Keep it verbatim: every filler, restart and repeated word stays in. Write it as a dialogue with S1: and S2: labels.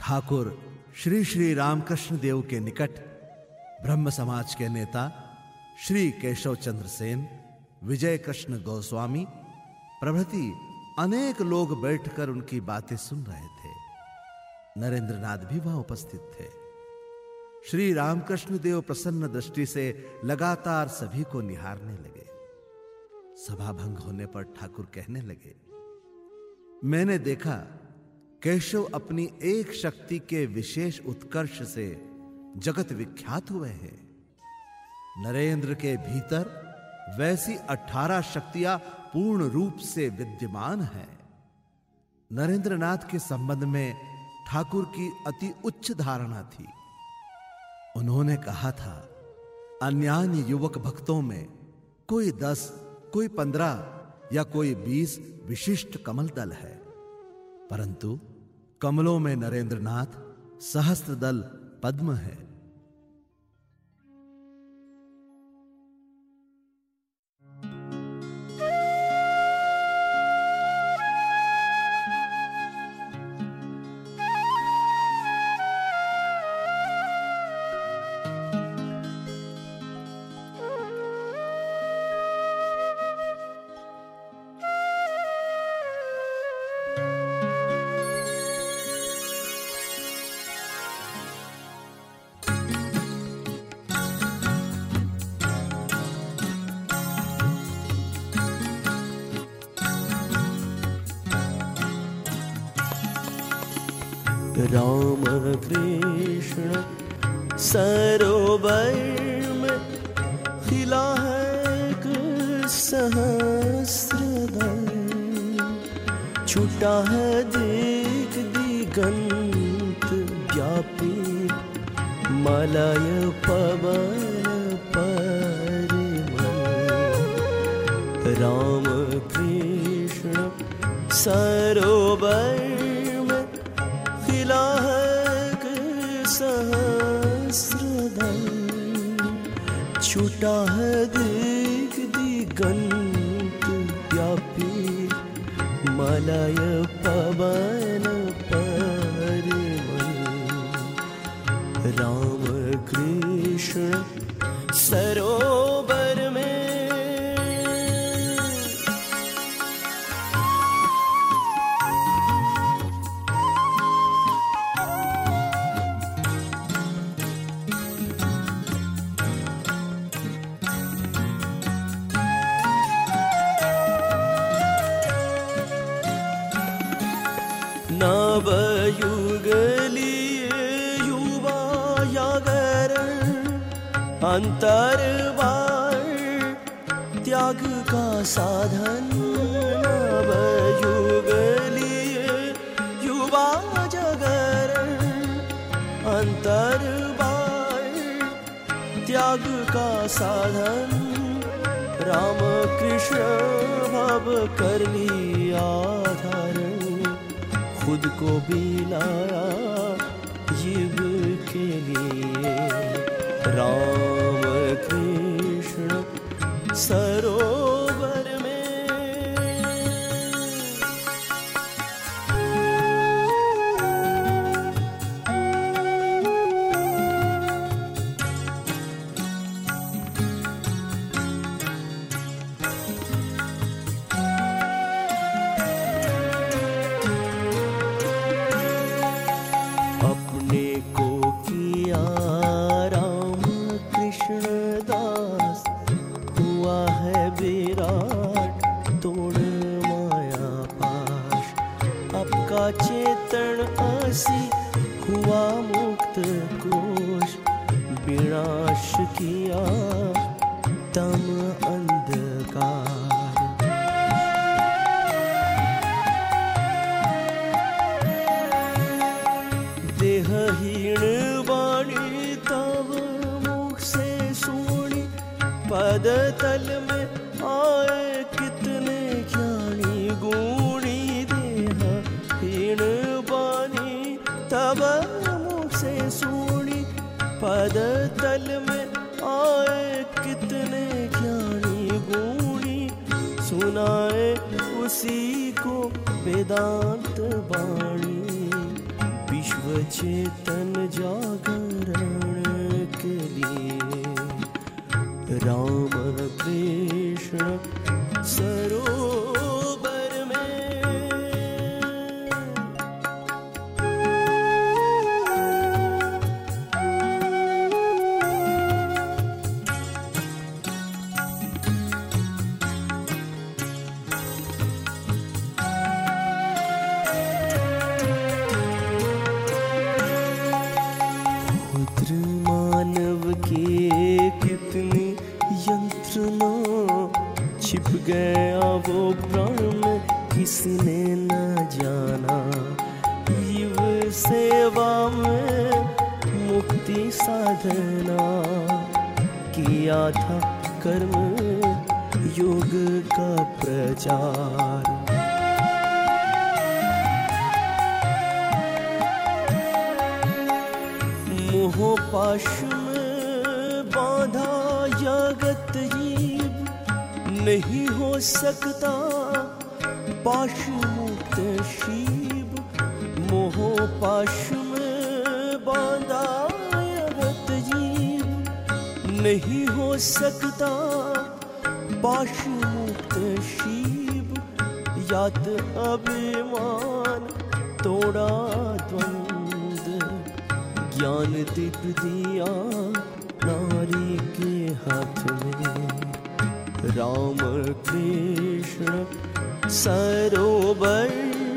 S1: ठाकुर श्री श्री रामकृष्ण देव के निकट ब्रह्म समाज के नेता श्री केशव चंद्र सेन, विजय कृष्ण गोस्वामी प्रभृति अनेक लोग बैठकर उनकी बातें सुन रहे थे। नरेंद्रनाथ भी वहां उपस्थित थे। श्री रामकृष्ण देव प्रसन्न दृष्टि से लगातार सभी को निहारने लगे। सभा भंग होने पर ठाकुर कहने लगे, मैंने देखा केशव अपनी एक शक्ति के विशेष उत्कर्ष से जगत विख्यात हुए हैं। नरेंद्र के भीतर वैसी अठारह शक्तियां पूर्ण रूप से विद्यमान हैं। नरेंद्रनाथ के संबंध में ठाकुर की अति उच्च धारणा थी। उन्होंने कहा था, अन्यान्य युवक भक्तों में कोई दस, कोई पंद्रह या कोई बीस विशिष्ट कमल दल है, परंतु कमलों में नरेंद्रनाथ सहस्त्र दल पद्म है।
S2: राम कृष्ण सरोवर में खिला है एक सहस्र दल, छूटा है दिग दिगंत व्यापी, मलय पवन परिमल। राम कृष्ण सरोवर सहस्र दल, छूटा है दिग दिगंत व्यापी, मलय पवन परिमल। राम कृष्ण सरोवर में नवयुगलीय युवा यागर, अंतरवार त्याग का साधन। नवयुगलीय युवा जागर, अंतरवार त्याग का साधन। राम कृष्ण भव कर लिया धारण, खुद को भी लाया जीव के लिए। राम कृष्ण सरोवर में चेतन आसी हुआ मुक्त कोश, विनाश किया तम अंधकार। देहहीन वाणी तब मुख से सुनी, पद तल में आए कितने ज्ञानी गुणी। हीण बानी तब मुख से सुनी, पद तल में आए कितने ज्ञानी गुणी। सुनाए उसी को वेदांत वाणी, विश्व चेतन जागरण के लिए राम कृष्ण सरोवर में। मानव के कितनी यंत्रणा छिप गया वो प्राण में किसने न जाना। जीव सेवा में मुक्ति साधना किया था कर्म योग का प्रचार। मोह पाश में बांधा जगत जीव नहीं हो सकता पाश मुक्त शिव। मोह पाश में बांधा जगत जीव नहीं हो सकता पाश मुक्त शिव। यात अभिमान तोड़ा द्वंद ज्ञान दीप दिया नारी के हाथ में। राम कृष्ण सरोवर